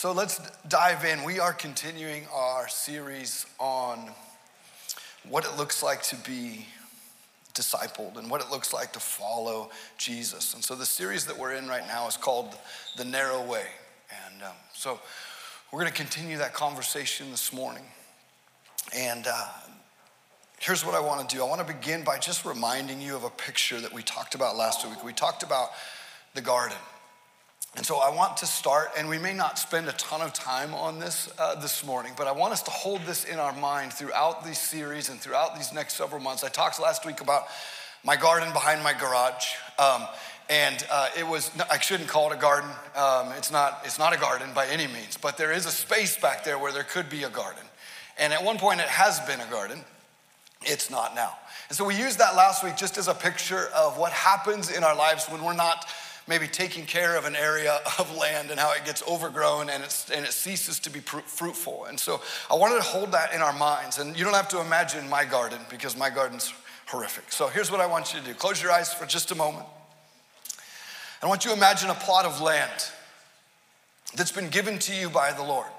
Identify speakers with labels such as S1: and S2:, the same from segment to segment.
S1: So let's dive in. We are continuing our series on what it looks like to be discipled and what it looks like to follow Jesus. And so the series that we're in right now is called The Narrow Way. And so we're going to continue that conversation this morning. And here's what I want to do. I want to begin by just reminding you of a picture that we talked about last week. We talked about the garden. And so I want to start, and we may not spend a ton of time on this this morning, but I want us to hold this in our mind throughout these series and throughout these next several months. I talked last week about my garden behind my garage, and it was, I shouldn't call it a garden. It's not a garden by any means, but there is a space back there where there could be a garden. And at one point it has been a garden. It's not now. And so we used that last week just as a picture of what happens in our lives when we're not maybe taking care of an area of land and how it gets overgrown and it ceases to be fruitful. And so I wanted to hold that in our minds. And you don't have to imagine my garden because my garden's horrific. So here's what I want you to do. Close your eyes for just a moment. I want you to imagine a plot of land that's been given to you by the Lord.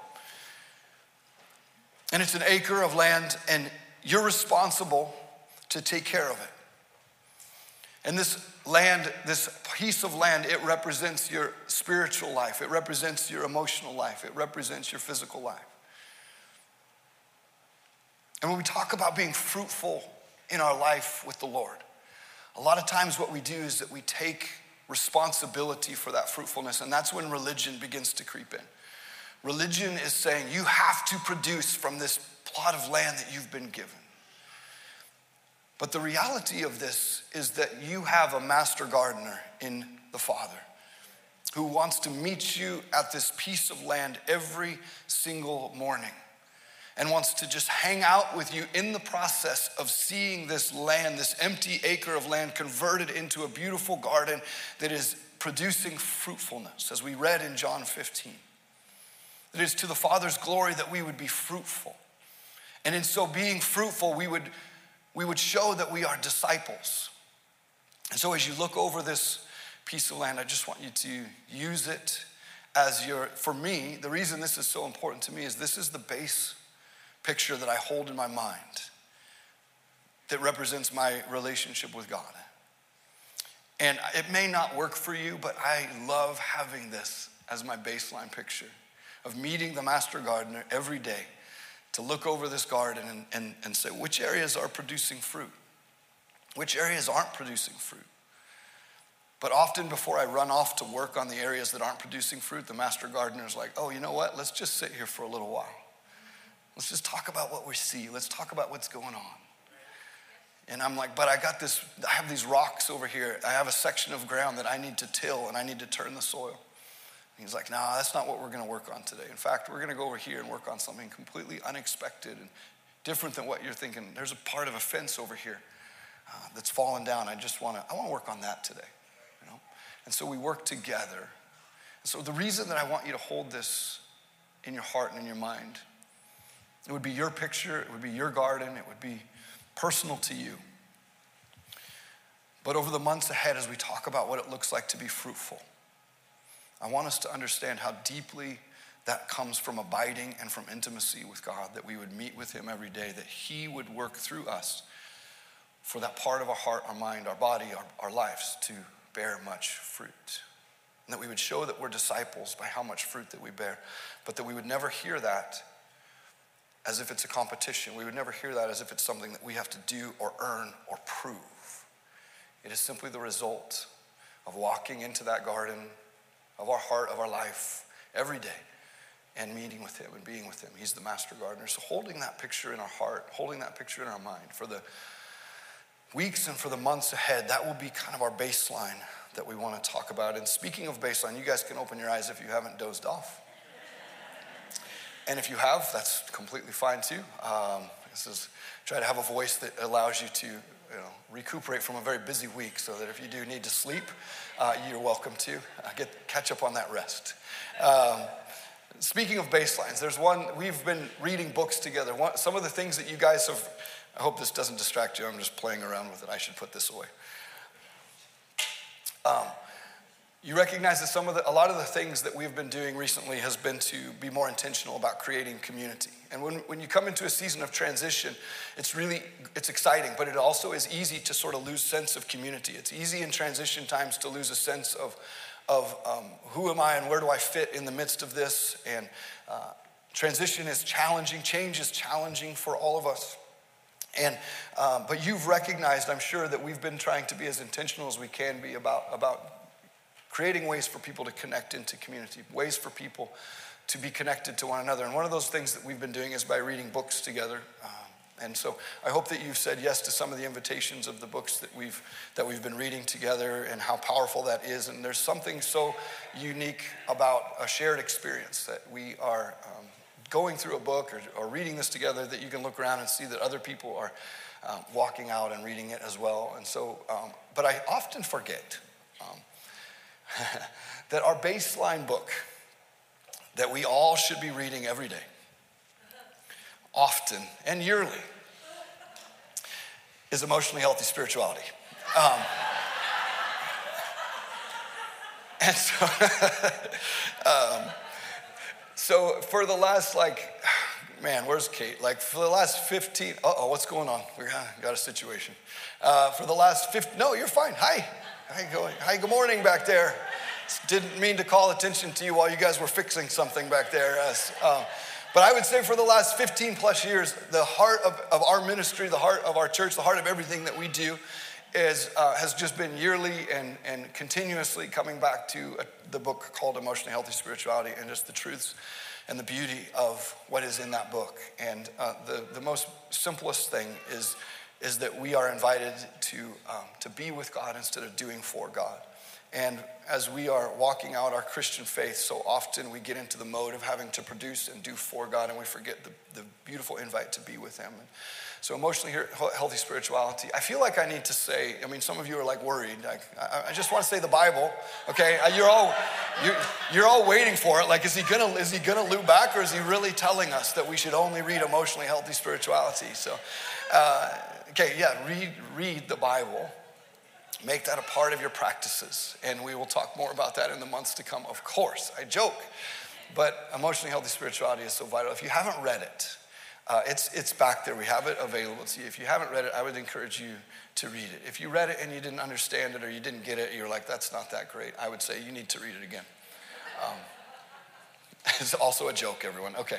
S1: And it's an acre of land, and you're responsible to take care of it. And this land, this piece of land, it represents your spiritual life. It represents your emotional life. It represents your physical life. And when we talk about being fruitful in our life with the Lord, a lot of times what we do is that we take responsibility for that fruitfulness, and that's when religion begins to creep in. Religion is saying you have to produce from this plot of land that you've been given. But the reality of this is that you have a master gardener in the Father who wants to meet you at this piece of land every single morning and wants to just hang out with you in the process of seeing this land, this empty acre of land converted into a beautiful garden that is producing fruitfulness, as we read in John 15. It is to the Father's glory that we would be fruitful. And in so being fruitful, we would show that we are disciples. And so as you look over this piece of land, I just want you to use it as for me, the reason this is so important to me is this is the base picture that I hold in my mind that represents my relationship with God. And it may not work for you, but I love having this as my baseline picture of meeting the master gardener every day to look over this garden and say, which areas are producing fruit? Which areas aren't producing fruit? But often before I run off to work on the areas that aren't producing fruit, the master gardener is like, oh, you know what? Let's just sit here for a little while. Let's just talk about what we see. Let's talk about what's going on. And I'm like, but I have these rocks over here. I have a section of ground that I need to till and I need to turn the soil. He's like, no, that's not what we're going to work on today. In fact, we're going to go over here and work on something completely unexpected and different than what you're thinking. There's a part of a fence over here that's fallen down. I want to work on that today, you know. And so we work together. And so the reason that I want you to hold this in your heart and in your mind, it would be your picture, it would be your garden, it would be personal to you. But over the months ahead, as we talk about what it looks like to be fruitful, I want us to understand how deeply that comes from abiding and from intimacy with God, that we would meet with him every day, that he would work through us for that part of our heart, our mind, our body, our lives to bear much fruit. And that we would show that we're disciples by how much fruit that we bear, but that we would never hear that as if it's a competition. We would never hear that as if it's something that we have to do or earn or prove. It is simply the result of walking into that garden of our heart, of our life, every day, and meeting with him and being with him. He's the master gardener. So holding that picture in our heart, holding that picture in our mind for the weeks and for the months ahead, that will be kind of our baseline that we want to talk about. And speaking of baseline, you guys can open your eyes if you haven't dozed off. And if you have, that's completely fine too. Try to have a voice that allows you to recuperate from a very busy week, so that if you do need to sleep, you're welcome to catch up on that rest. Speaking of baselines, there's one, we've been reading books together. Some of the things that you guys have, I hope this doesn't distract you, I'm just playing around with it. I should put this away. You recognize that a lot of the things that we've been doing recently has been to be more intentional about creating community. And when you come into a season of transition, it's exciting, but it also is easy to sort of lose sense of community. It's easy in transition times to lose a sense of who am I and where do I fit in the midst of this. And transition is challenging. Change is challenging for all of us. And but you've recognized, I'm sure, that we've been trying to be as intentional as we can be about creating ways for people to connect into community, ways for people to be connected to one another. And one of those things that we've been doing is by reading books together. And so I hope that you've said yes to some of the invitations of the books that we've been reading together and how powerful that is. And there's something so unique about a shared experience that we are going through a book or reading this together, that you can look around and see that other people are walking out and reading it as well. And so, but I often forget that our baseline book that we all should be reading every day, often and yearly, is Emotionally Healthy Spirituality. And so, so for the last, where's Kate? For the last 15, what's going on? We got a situation. For the last 15, no, you're fine. Hi, good morning back there. Didn't mean to call attention to you while you guys were fixing something back there. But I would say for the last 15 plus years, the heart of our ministry, the heart of our church, the heart of everything that we do has just been yearly and continuously coming back to the book called Emotionally Healthy Spirituality, and just the truths and the beauty of what is in that book. And the most simplest thing is that we are invited to be with God instead of doing for God. And as we are walking out our Christian faith, so often we get into the mode of having to produce and do for God, and we forget the beautiful invite to be with Him. And so emotionally healthy spirituality, I feel like I need to say, some of you are worried. I just want to say the Bible, okay? You're all waiting for it. Is he gonna loop back, or is he really telling us that we should only read emotionally healthy spirituality? So, read the Bible. Make that a part of your practices, and we will talk more about that in the months to come. Of course, I joke, but Emotionally Healthy Spirituality is so vital. If you haven't read it, it's back there. We have it available to you. If you haven't read it, I would encourage you to read it. If you read it and you didn't understand it, or you didn't get it, you're like, that's not that great, I would say you need to read it again. It's also a joke, everyone. Okay.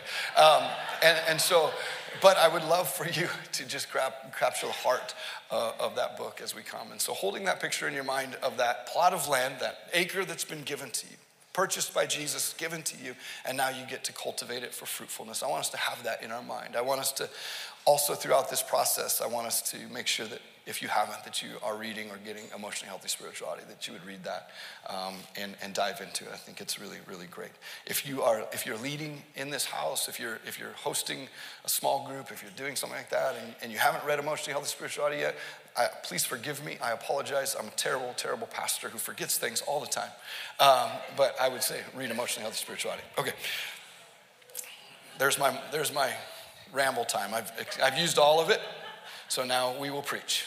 S1: But I would love for you to just capture the heart of that book as we come. And so holding that picture in your mind of that plot of land, that acre that's been given to you, purchased by Jesus, given to you, and now you get to cultivate it for fruitfulness. I want us to have that in our mind. I want us to also, throughout this process, I want us to make sure that if you haven't, that you are reading or getting Emotionally Healthy Spirituality, that you would read that and dive into it. I think it's really, really great. If you're leading in this house, if you're hosting a small group, if you're doing something like that, and you haven't read Emotionally Healthy Spirituality yet, please forgive me. I apologize. I'm a terrible, terrible pastor who forgets things all the time. But I would say read Emotionally Healthy Spirituality. Okay. There's my ramble time. I've used all of it. So now we will preach.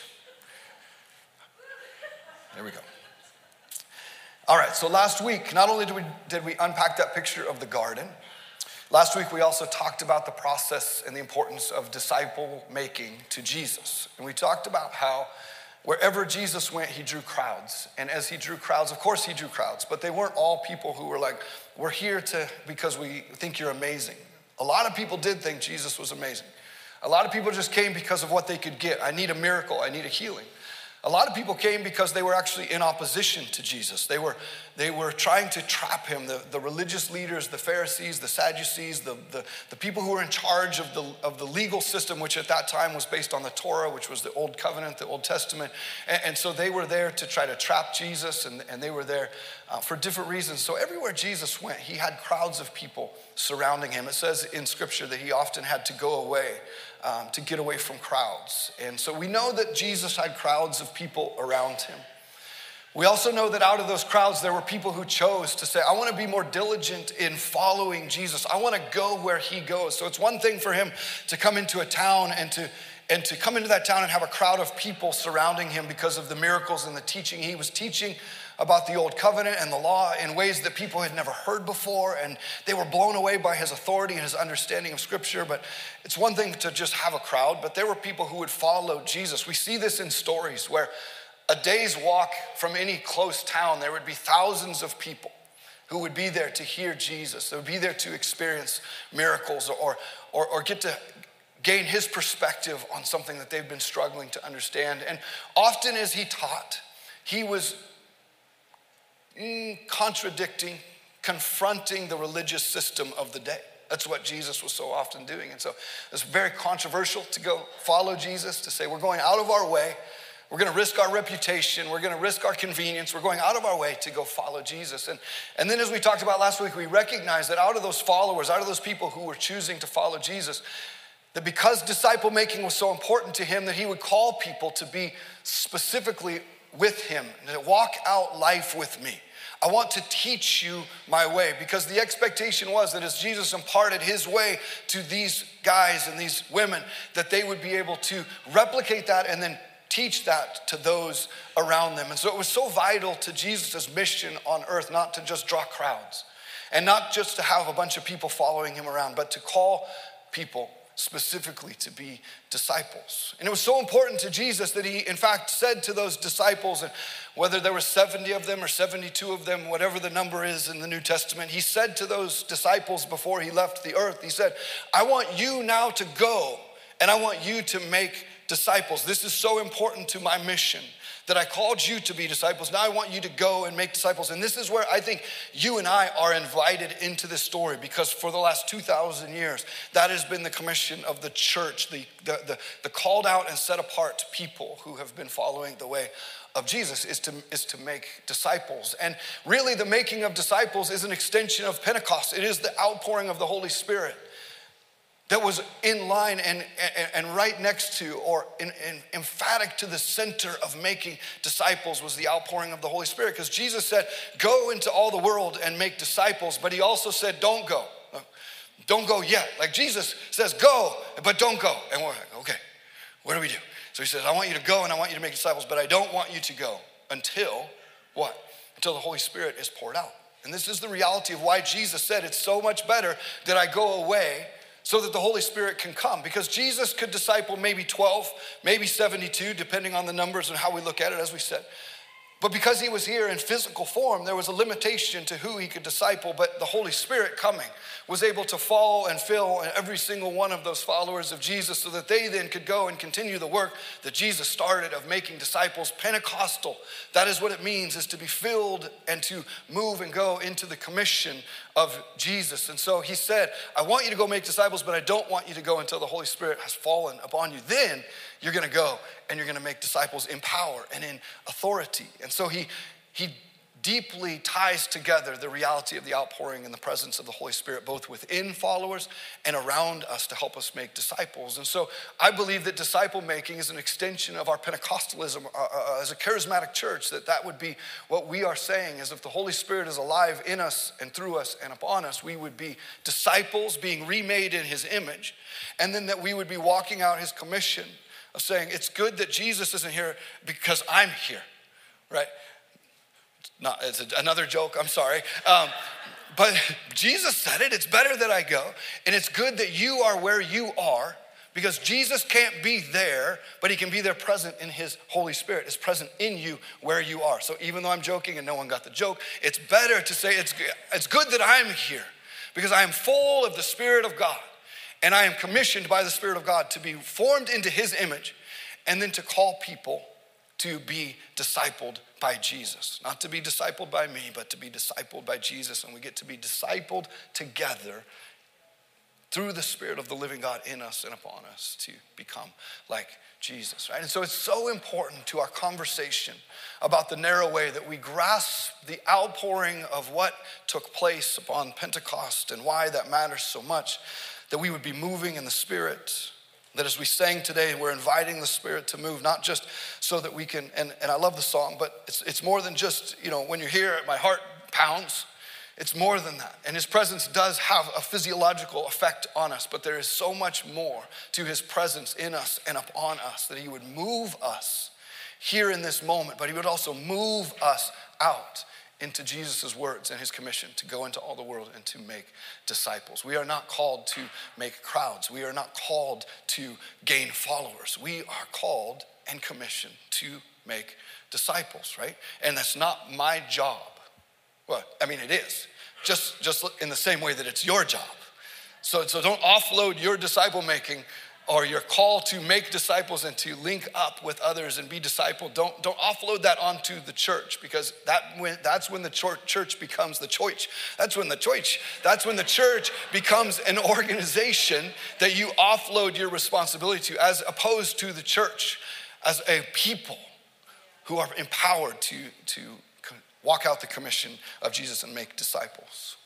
S1: There we go. All right, so last week, not only did we unpack that picture of the garden, last week we also talked about the process and the importance of disciple making to Jesus. And we talked about how wherever Jesus went, he drew crowds. And as he drew crowds, of course he drew crowds, but they weren't all people who were like, we're here because we think you're amazing. A lot of people did think Jesus was amazing. A lot of people just came because of what they could get. I need a miracle. I need a healing. A lot of people came because they were actually in opposition to Jesus. They were trying to trap him. The religious leaders, the Pharisees, the Sadducees, the people who were in charge of the legal system, which at that time was based on the Torah, which was the Old Covenant, the Old Testament. And so they were there to try to trap Jesus, and they were there for different reasons. So everywhere Jesus went, he had crowds of people surrounding him. It says in Scripture that he often had to go away to get away from crowds. And so we know that Jesus had crowds of people around him. We also know that out of those crowds, there were people who chose to say, I want to be more diligent in following Jesus. I want to go where he goes. So it's one thing for him to come into a town and and to come into that town and have a crowd of people surrounding him because of the miracles and the teaching. He was teaching about the old covenant and the law in ways that people had never heard before, and they were blown away by his authority and his understanding of scripture. But it's one thing to just have a crowd, but there were people who would follow Jesus. We see this in stories where a day's walk from any close town, there would be thousands of people who would be there to hear Jesus. They would be there to experience miracles or get to gain his perspective on something that they've been struggling to understand. And often as he taught, he was contradicting, confronting the religious system of the day. That's what Jesus was so often doing. And so it's very controversial to go follow Jesus, to say we're going out of our way. We're going to risk our reputation. We're going to risk our convenience. We're going out of our way to go follow Jesus. And then as we talked about last week, we recognize that out of those followers, out of those people who were choosing to follow Jesus, that because disciple making was so important to him, that he would call people to be specifically with him, to walk out life with me. I want to teach you my way, because the expectation was that as Jesus imparted his way to these guys and these women, that they would be able to replicate that and then teach that to those around them. And so it was so vital to Jesus' mission on earth, not to just draw crowds and not just to have a bunch of people following him around, but to call people specifically to be disciples. And it was so important to Jesus that he, in fact, said to those disciples, and whether there were 70 of them or 72 of them, whatever the number is in the New Testament, he said to those disciples before he left the earth, he said, I want you now to go, and I want you to make disciples. This is so important to my mission, that I called you to be disciples. Now I want you to go and make disciples. And this is where I think you and I are invited into this story, because for the last 2,000 years, that has been the commission of the church, the called out and set apart people who have been following the way of Jesus is to make disciples. And really the making of disciples is an extension of Pentecost. It is the outpouring of the Holy Spirit that was in line and right next to, or emphatic to the center of making disciples, was the outpouring of the Holy Spirit. Because Jesus said, go into all the world and make disciples, but he also said, don't go. Don't go yet. Like Jesus says, go, but don't go. And we're like, okay, what do we do? So he says, I want you to go and I want you to make disciples, but I don't want you to go until what? Until the Holy Spirit is poured out. And this is the reality of why Jesus said, it's so much better that I go away so that the Holy Spirit can come. Because Jesus could disciple maybe 12, maybe 72, depending on the numbers and how we look at it, as we said. But because he was here in physical form, there was a limitation to who he could disciple, but the Holy Spirit coming was able to fall and fill every single one of those followers of Jesus, so that they then could go and continue the work that Jesus started of making disciples. Pentecostal, that is what it means, is to be filled and to move and go into the commission of Jesus. And so he said, I want you to go make disciples, but I don't want you to go until the Holy Spirit has fallen upon you. Then you're going to go and you're going to make disciples in power and in authority. And so he deeply ties together the reality of the outpouring and the presence of the Holy Spirit, both within followers and around us, to help us make disciples. And so I believe that disciple making is an extension of our Pentecostalism as a charismatic church, that would be what we are saying, is if the Holy Spirit is alive in us and through us and upon us, we would be disciples being remade in his image, and then that we would be walking out his commission of saying, it's good that Jesus isn't here because I'm here, right? It's another joke, I'm sorry. But Jesus said it, it's better that I go. And it's good that you are where you are, because Jesus can't be there, but he can be there present in his Holy Spirit. Is present in you where you are. So even though I'm joking and no one got the joke, it's better to say it's good that I'm here, because I am full of the Spirit of God. And I am commissioned by the Spirit of God to be formed into his image, and then to call people to be discipled by Jesus. Not to be discipled by me, but to be discipled by Jesus. And we get to be discipled together through the Spirit of the living God in us and upon us to become like Jesus, right? And so it's so important to our conversation about the narrow way that we grasp the outpouring of what took place upon Pentecost and why that matters so much, that we would be moving in the Spirit. That as we sang today, we're inviting the Spirit to move, not just so that we can, and I love the song, but it's more than just, when you're here, my heart pounds. It's more than that. And his presence does have a physiological effect on us, but there is so much more to his presence in us and upon us, that he would move us here in this moment, but he would also move us out into Jesus' words and his commission to go into all the world and to make disciples. We are not called to make crowds. We are not called to gain followers. We are called and commissioned to make disciples, right? And that's not my job. Well, I mean, it is. Just in the same way that it's your job. So don't offload your disciple making or your call to make disciples and to link up with others and be discipled. Don't offload that onto the church, because that's when the church becomes the church. That's when the church becomes an organization that you offload your responsibility to, as opposed to the church as a people who are empowered to walk out the commission of Jesus and make disciples.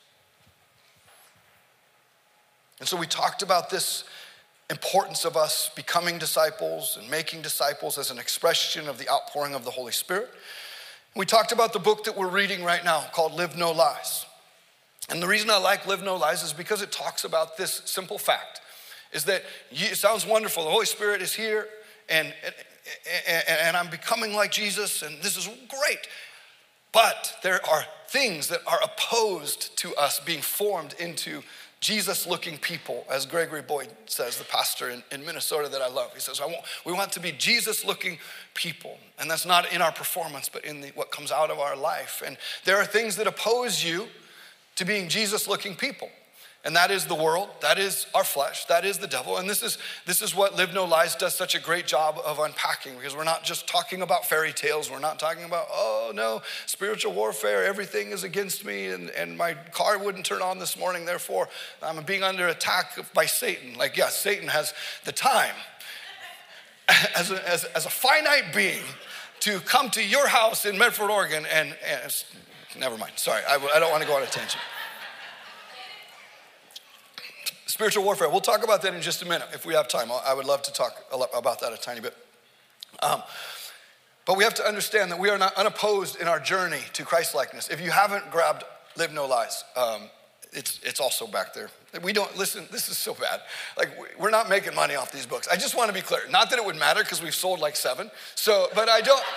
S1: And so we talked about this importance of us becoming disciples and making disciples as an expression of the outpouring of the Holy Spirit. We talked about the book that we're reading right now called Live No Lies. And the reason I like Live No Lies is because it talks about this simple fact, is that it sounds wonderful. The Holy Spirit is here and I'm becoming like Jesus, and this is great. But there are things that are opposed to us being formed into Jesus-looking people, as Gregory Boyd says, the pastor in Minnesota that I love. He says, we want to be Jesus-looking people. And that's not in our performance, but in what comes out of our life. And there are things that oppose you to being Jesus-looking people. And that is the world, that is our flesh, that is the devil. And this is what Live No Lies does such a great job of unpacking, because we're not just talking about fairy tales. We're not talking about, oh no, spiritual warfare, everything is against me, and my car wouldn't turn on this morning, therefore I'm being under attack by Satan. Like, yes, Satan has the time as a finite being to come to your house in Medford, Oregon, and never mind, sorry, I don't want to go on a tangent. Spiritual warfare, we'll talk about that in just a minute if we have time. I would love to talk about that a tiny bit. But we have to understand that we are not unopposed in our journey to Christ-likeness. If you haven't grabbed Live No Lies, it's also back there. We don't, listen, this is so bad. Like, we're not making money off these books. I just want to be clear. Not that it would matter, because we've sold like 7. So, but I don't.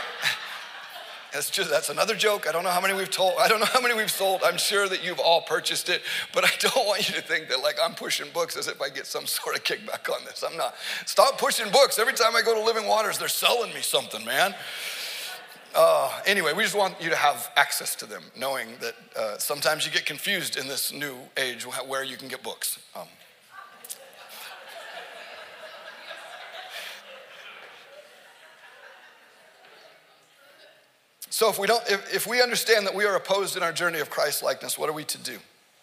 S1: That's another joke. I don't know how many we've sold. I'm sure that you've all purchased it, but I don't want you to think that like I'm pushing books as if I get some sort of kickback on this. I'm not. Stop pushing books. Every time I go to Living Waters, they're selling me something, man. Anyway, we just want you to have access to them, knowing that sometimes you get confused in this new age where you can get books. So if we understand that we are opposed in our journey of Christ-likeness, what are we to do?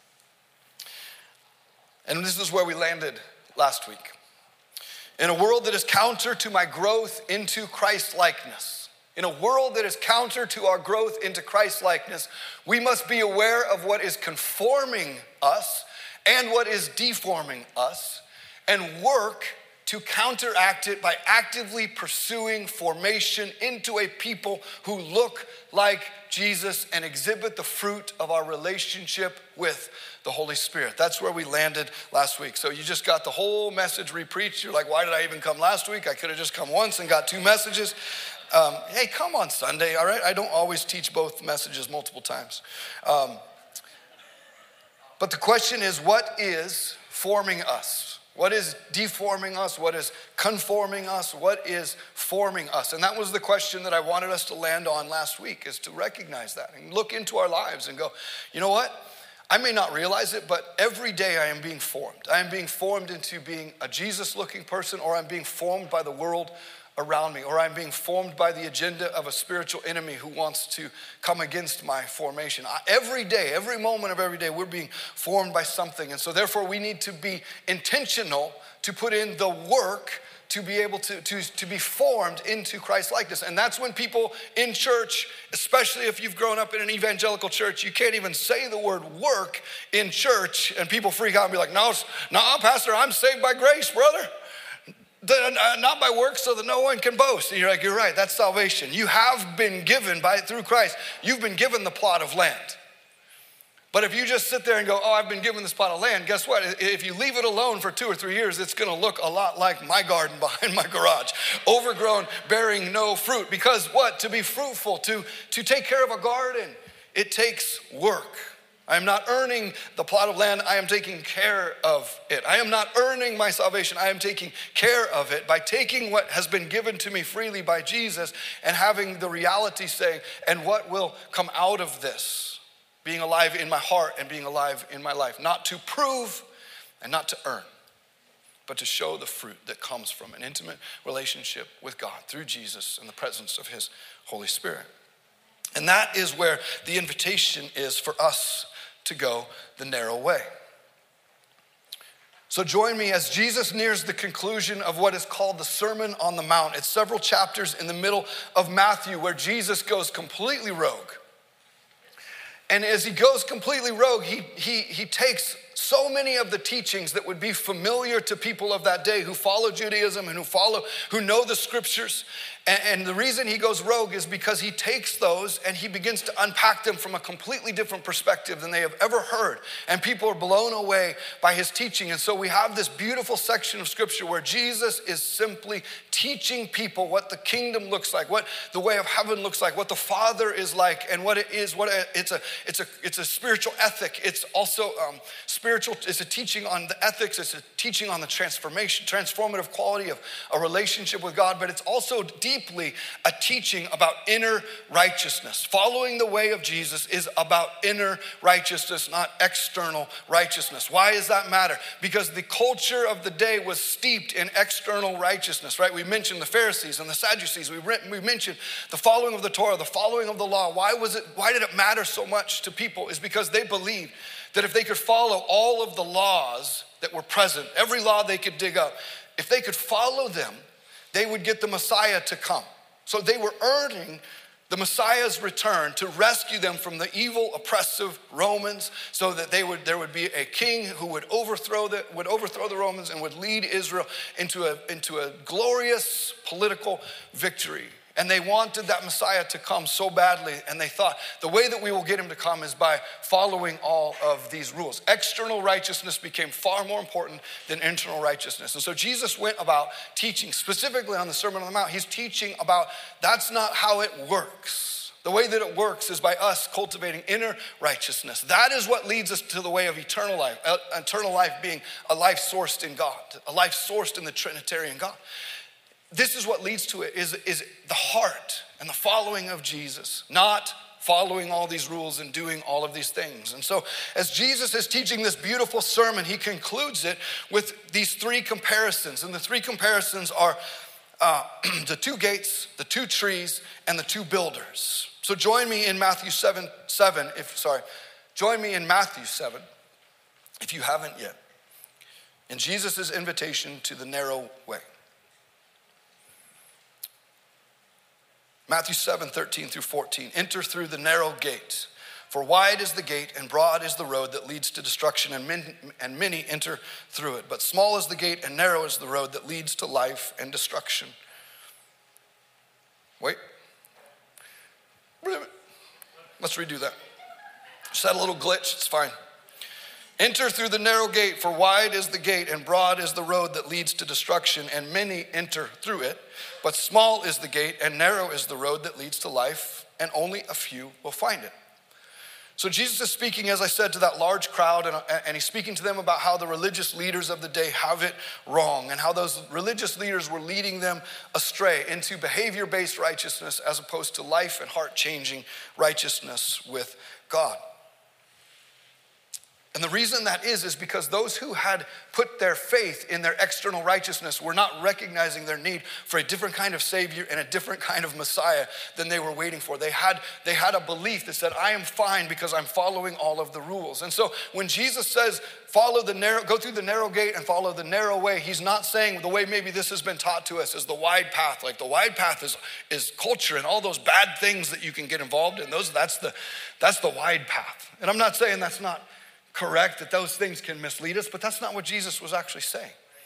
S1: And this is where we landed last week. In a world that is counter to my growth into Christ-likeness, in a world that is counter to our growth into Christ-likeness, we must be aware of what is conforming us and what is deforming us, and work to counteract it by actively pursuing formation into a people who look like Jesus and exhibit the fruit of our relationship with the Holy Spirit. That's where we landed last week. So you just got the whole message repreached. You're like, why did I even come last week? I could have just come once and got 2 messages. Hey, come on Sunday, all right? I don't always teach both messages multiple times. But the question is, what is forming us? What is deforming us? What is conforming us? What is forming us? And that was the question that I wanted us to land on last week, is to recognize that and look into our lives and go, you know what? I may not realize it, but every day I am being formed. I am being formed into being a Jesus-looking person, or I'm being formed by the world around me, or I'm being formed by the agenda of a spiritual enemy who wants to come against my formation. Every day, every moment of every day, we're being formed by something. And so therefore we need to be intentional to put in the work to be able to be formed into Christ-likeness. And that's when people in church, especially if you've grown up in an evangelical church, you can't even say the word work in church, and people freak out and be like, no, Pastor, I'm saved by grace, brother. Not by works, so that no one can boast. And you're like, you're right, that's salvation. You have been given through Christ, you've been given the plot of land. But if you just sit there and go, oh, I've been given this plot of land, guess what? If you leave it alone for 2 or 3 years, it's gonna look a lot like my garden behind my garage. Overgrown, bearing no fruit. Because what? To be fruitful, to take care of a garden, it takes work. I am not earning the plot of land, I am taking care of it. I am not earning my salvation, I am taking care of it by taking what has been given to me freely by Jesus and having the reality saying, and what will come out of this? Being alive in my heart and being alive in my life. Not to prove and not to earn, but to show the fruit that comes from an intimate relationship with God through Jesus and the presence of his Holy Spirit. And that is where the invitation is for us to go the narrow way. So join me as Jesus nears the conclusion of what is called the Sermon on the Mount. It's several chapters in the middle of Matthew where Jesus goes completely rogue. And as he goes completely rogue, he takes so many of the teachings that would be familiar to people of that day who follow Judaism and who know the scriptures. And the reason he goes rogue is because he takes those and he begins to unpack them from a completely different perspective than they have ever heard. And people are blown away by his teaching. And so we have this beautiful section of scripture where Jesus is simply teaching people what the kingdom looks like, what the way of heaven looks like, what the Father is like, and what it is. It's a spiritual ethic. It's also spiritual. It's a teaching on the ethics. It's a teaching on the transformative quality of a relationship with God. But it's also deeply a teaching about inner righteousness. Following the way of Jesus is about inner righteousness, not external righteousness. Why does that matter? Because the culture of the day was steeped in external righteousness, right? We mentioned the Pharisees and the Sadducees. We mentioned the following of the Torah, the following of the law. Why did it matter so much to people? Is because they believed that if they could follow all of the laws that were present, every law they could dig up, if they could follow them, they would get the Messiah to come. So they were earning the Messiah's return to rescue them from the evil, oppressive Romans, so that there would be a king who would overthrow the Romans and would lead Israel into a glorious political victory. And they wanted that Messiah to come so badly, and they thought the way that we will get him to come is by following all of these rules. External righteousness became far more important than internal righteousness. And so Jesus went about teaching, specifically on the Sermon on the Mount, he's teaching about that's not how it works. The way that it works is by us cultivating inner righteousness. That is what leads us to the way of eternal life. Eternal life being a life sourced in God, a life sourced in the Trinitarian God. This is what leads to it, is the heart and the following of Jesus, not following all these rules and doing all of these things. And so as Jesus is teaching this beautiful sermon, he concludes it with these three comparisons. And the three comparisons are the two gates, the two trees, and the two builders. So join me in Matthew 7, join me in Matthew 7, if you haven't yet, in Jesus' invitation to the narrow way. Matthew 7, 13 through 14. Enter through the narrow gate, for wide is the gate and broad is the road that leads to destruction, and many enter through it. But small is the gate and narrow is the road that leads to life and destruction. Wait. Let's redo that. Just had a little glitch, it's fine. Enter through the narrow gate, for wide is the gate and broad is the road that leads to destruction, and many enter through it. But small is the gate and narrow is the road that leads to life, and only a few will find it. So Jesus is speaking, as I said, to that large crowd, and he's speaking to them about how the religious leaders of the day have it wrong, and how those religious leaders were leading them astray into behavior-based righteousness as opposed to life and heart-changing righteousness with God. And the reason that is because those who had put their faith in their external righteousness were not recognizing their need for a different kind of Savior and a different kind of Messiah than they were waiting for. They had a belief that said, I am fine because I'm following all of the rules. And so when Jesus says, go through the narrow gate and follow the narrow way, he's not saying the way maybe this has been taught to us is the wide path. Like the wide path is culture and all those bad things that you can get involved in. That's the wide path. And I'm not saying that's not correct, that those things can mislead us, but that's not what Jesus was actually saying.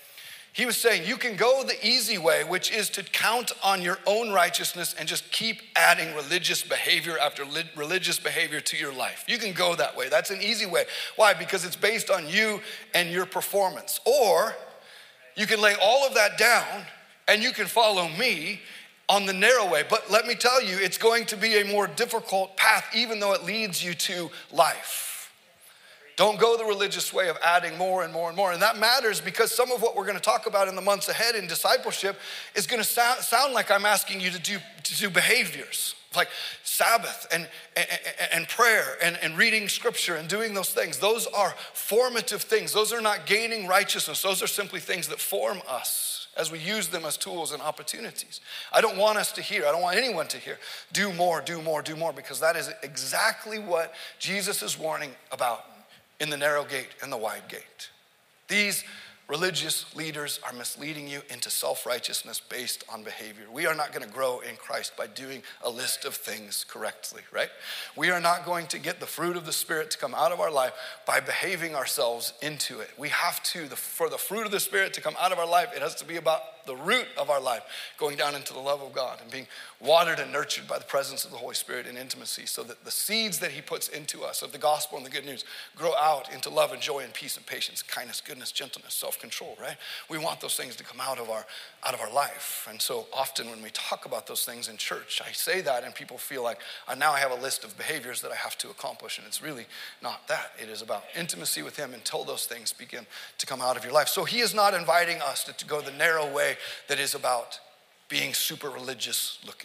S1: He was saying you can go the easy way, which is to count on your own righteousness and just keep adding religious behavior after religious behavior to your life. You can go that way. That's an easy way. Why? Because it's based on you and your performance. Or you can lay all of that down and you can follow me on the narrow way. But let me tell you, it's going to be a more difficult path, even though it leads you to life. Don't go the religious way of adding more and more and more. And that matters because some of what we're going to talk about in the months ahead in discipleship is going to sound like I'm asking you to do behaviors like Sabbath and prayer and reading scripture and doing those things. Those are formative things. Those are not gaining righteousness. Those are simply things that form us as we use them as tools and opportunities. I don't want us to hear, I don't want anyone to hear, do more, do more, do more, because that is exactly what Jesus is warning about in the narrow gate and the wide gate. These religious leaders are misleading you into self-righteousness based on behavior. We are not going to grow in Christ by doing a list of things correctly, right? We are not going to get the fruit of the Spirit to come out of our life by behaving ourselves into it. We have to, for the fruit of the Spirit to come out of our life, it has to be about the root of our life, going down into the love of God and being watered and nurtured by the presence of the Holy Spirit in intimacy, so that the seeds that he puts into us of the gospel and the good news grow out into love and joy and peace and patience, kindness, goodness, gentleness, self-control, right? We want those things to come out of our life. And so often when we talk about those things in church, I say that and people feel like now I have a list of behaviors that I have to accomplish, and it's really not that. It is about intimacy with him until those things begin to come out of your life. So he is not inviting us to go the narrow way that is about being super religious looking.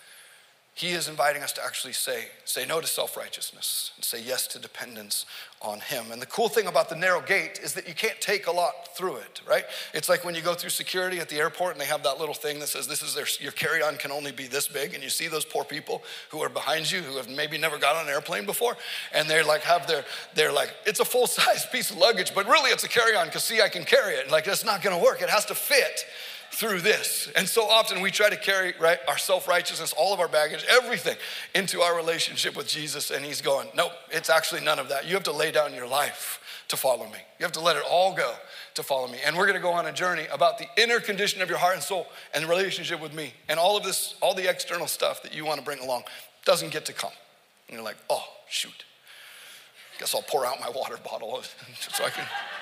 S1: He is inviting us to actually say no to self-righteousness and say yes to dependence on him. And the cool thing about the narrow gate is that you can't take a lot through it, right? It's like when you go through security at the airport and they have that little thing that says this is your carry-on can only be this big, and you see those poor people who are behind you who have maybe never got on an airplane before, and they're like it's a full-size piece of luggage, but really it's a carry-on because see, I can carry it. Like, that's not gonna work. It has to fit through this. And so often we try to carry, right, our self-righteousness, all of our baggage, everything into our relationship with Jesus, and he's going, nope, it's actually none of that. You have to lay down your life to follow me. You have to let it all go to follow me. And we're gonna go on a journey about the inner condition of your heart and soul and the relationship with me. And all of this, all the external stuff that you wanna bring along doesn't get to come. And you're like, oh, shoot. Guess I'll pour out my water bottle so I can...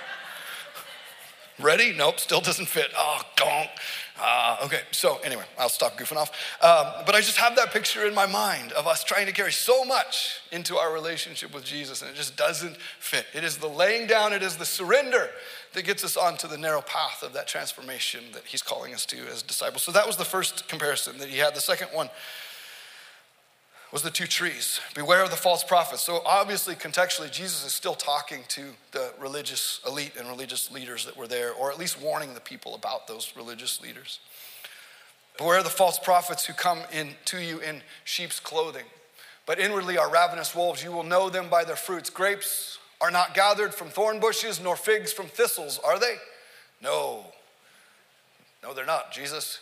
S1: Ready? Nope, still doesn't fit. Oh, don't. Okay, so anyway, I'll stop goofing off. But I just have that picture in my mind of us trying to carry so much into our relationship with Jesus, and it just doesn't fit. It is the laying down, it is the surrender that gets us onto the narrow path of that transformation that he's calling us to as disciples. So that was the first comparison that he had. The second one was the two trees. Beware of the false prophets. So obviously, contextually, Jesus is still talking to the religious elite and religious leaders that were there, or at least warning the people about those religious leaders. Beware of the false prophets who come in to you in sheep's clothing, but inwardly are ravenous wolves. You will know them by their fruits. Grapes are not gathered from thorn bushes, nor figs from thistles, are they? No, they're not, Jesus.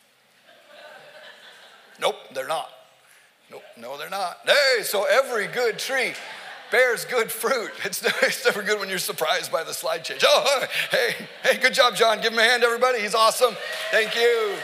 S1: Nope, they're not. Nope, no, they're not. Hey, so every good tree bears good fruit. It's never good when you're surprised by the slide change. Oh, hey, good job, John. Give him a hand, everybody. He's awesome. Thank you.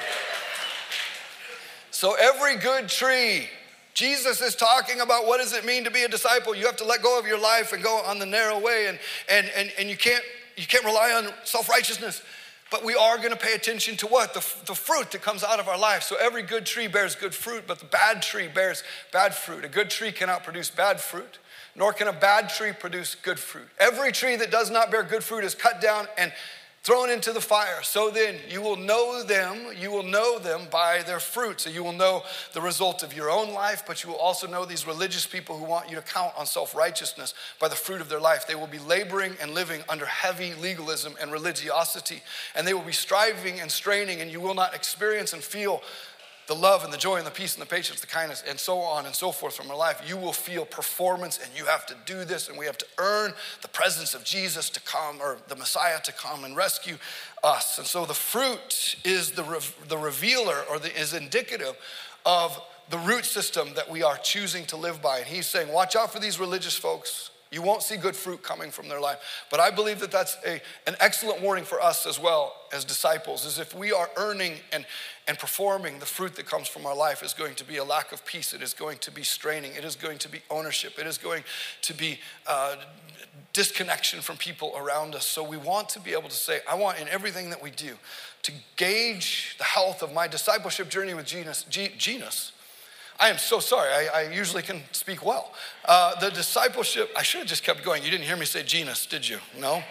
S1: So every good tree, Jesus is talking about what does it mean to be a disciple. You have to let go of your life and go on the narrow way, and you can't rely on self-righteousness. But we are going to pay attention to what? The fruit that comes out of our life. So every good tree bears good fruit, but the bad tree bears bad fruit. A good tree cannot produce bad fruit, nor can a bad tree produce good fruit. Every tree that does not bear good fruit is cut down and thrown into the fire. So then you will know them by their fruit. So you will know the result of your own life, but you will also know these religious people who want you to count on self-righteousness by the fruit of their life. They will be laboring and living under heavy legalism and religiosity, and they will be striving and straining, and you will not experience and feel the love and the joy and the peace and the patience, the kindness, and so on and so forth from our life. You will feel performance, and you have to do this, and we have to earn the presence of Jesus to come, or the Messiah to come and rescue us. And so the fruit is the revealer, or is indicative of the root system that we are choosing to live by. And he's saying, watch out for these religious folks. You won't see good fruit coming from their life. But I believe that that's an excellent warning for us as well as disciples, is if we are earning and performing, the fruit that comes from our life is going to be a lack of peace. It is going to be straining. It is going to be ownership. It is going to be disconnection from people around us. So we want to be able to say, I want in everything that we do to gauge the health of my discipleship journey with Genus. I am so sorry. I usually can speak well. The discipleship, I should have just kept going. You didn't hear me say Genus, did you? No?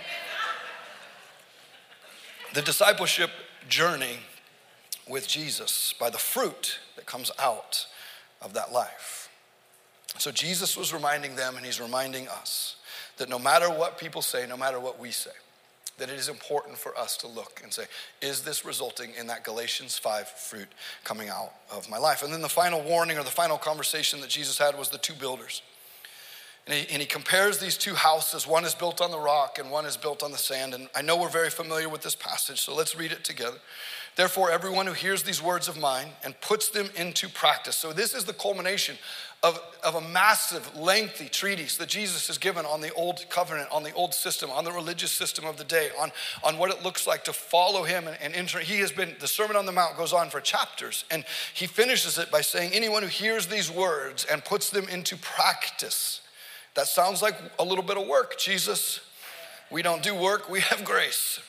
S1: The discipleship journey with Jesus by the fruit that comes out of that life. So Jesus was reminding them, and he's reminding us, that no matter what people say, no matter what we say, that it is important for us to look and say, is this resulting in that Galatians 5 fruit coming out of my life? And then the final warning or the final conversation that Jesus had was the two builders. And he compares these two houses. One is built on the rock and one is built on the sand. And I know we're very familiar with this passage, so let's read it together. Therefore, everyone who hears these words of mine and puts them into practice. So this is the culmination of a massive, lengthy treatise that Jesus has given on the old covenant, on the old system, on the religious system of the day, on what it looks like to follow him and enter. The Sermon on the Mount goes on for chapters, and he finishes it by saying, anyone who hears these words and puts them into practice. That sounds like a little bit of work, Jesus. We don't do work, we have grace.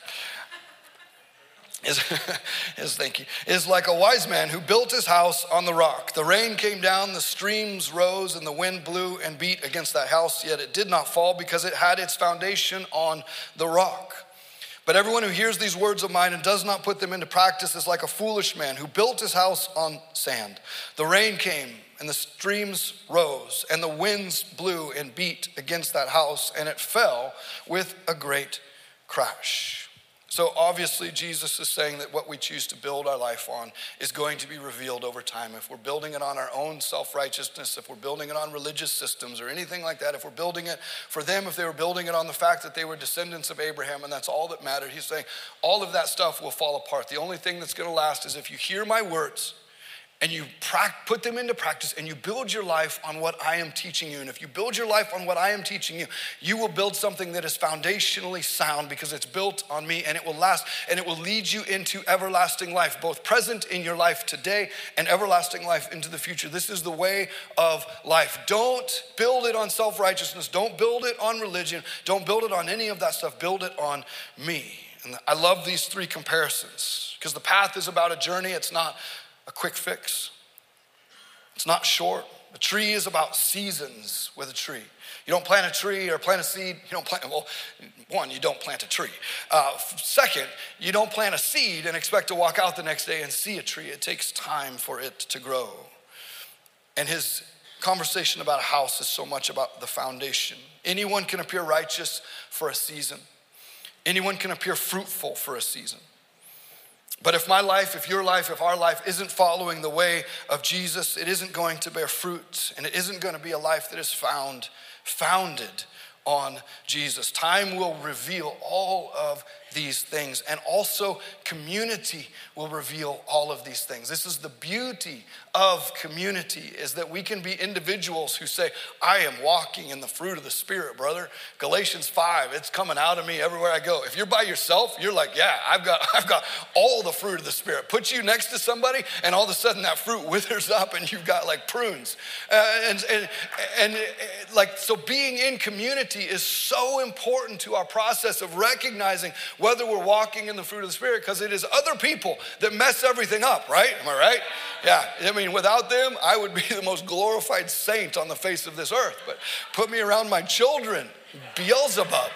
S1: Thank you, is like a wise man who built his house on the rock. The rain came down, the streams rose, and the wind blew and beat against that house, yet it did not fall because it had its foundation on the rock. But everyone who hears these words of mine and does not put them into practice is like a foolish man who built his house on sand. The rain came and the streams rose and the winds blew and beat against that house, and it fell with a great crash. So obviously Jesus is saying that what we choose to build our life on is going to be revealed over time. If we're building it on our own self-righteousness, if we're building it on religious systems or anything like that, if we're building it for them, if they were building it on the fact that they were descendants of Abraham and that's all that mattered, he's saying all of that stuff will fall apart. The only thing that's going to last is if you hear my words and you put them into practice and you build your life on what I am teaching you. And if you build your life on what I am teaching you, you will build something that is foundationally sound because it's built on me, and it will last, and it will lead you into everlasting life, both present in your life today and everlasting life into the future. This is the way of life. Don't build it on self-righteousness. Don't build it on religion. Don't build it on any of that stuff. Build it on me. And I love these three comparisons because the path is about a journey. It's not a quick fix. It's not short. A tree is about seasons with a tree. You don't plant a tree or plant a seed. You don't plant a tree. Second, you don't plant a seed and expect to walk out the next day and see a tree. It takes time for it to grow. And his conversation about a house is so much about the foundation. Anyone can appear righteous for a season. Anyone can appear fruitful for a season. But if my life, if your life, if our life isn't following the way of Jesus, it isn't going to bear fruit, and it isn't going to be a life that is founded on Jesus. Time will reveal all of these things, and also community will reveal all of these things. This is the beauty of community, is that we can be individuals who say, I am walking in the fruit of the Spirit, brother. Galatians 5, it's coming out of me everywhere I go. If you're by yourself, you're like, yeah, I've got all the fruit of the Spirit. Put you next to somebody, and all of a sudden that fruit withers up, and you've got like prunes. So being in community is so important to our process of recognizing whether we're walking in the fruit of the Spirit, because it is other people that mess everything up, right? Am I right? Yeah, I mean, without them, I would be the most glorified saint on the face of this earth. But put me around my children, Beelzebub.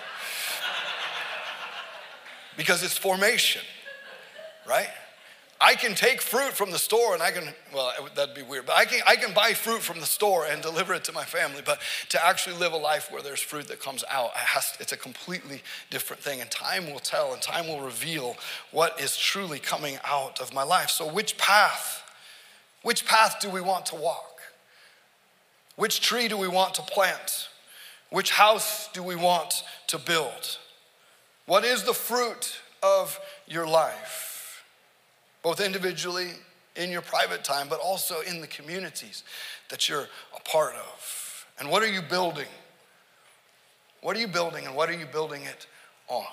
S1: Because it's formation, right? I can take fruit from the store and that'd be weird, but I can buy fruit from the store and deliver it to my family. But to actually live a life where there's fruit that comes out, it's a completely different thing. And time will tell, and time will reveal what is truly coming out of my life. So which path do we want to walk? Which tree do we want to plant? Which house do we want to build? What is the fruit of your life? Both individually, in your private time, but also in the communities that you're a part of. And what are you building? What are you building and what are you building it on?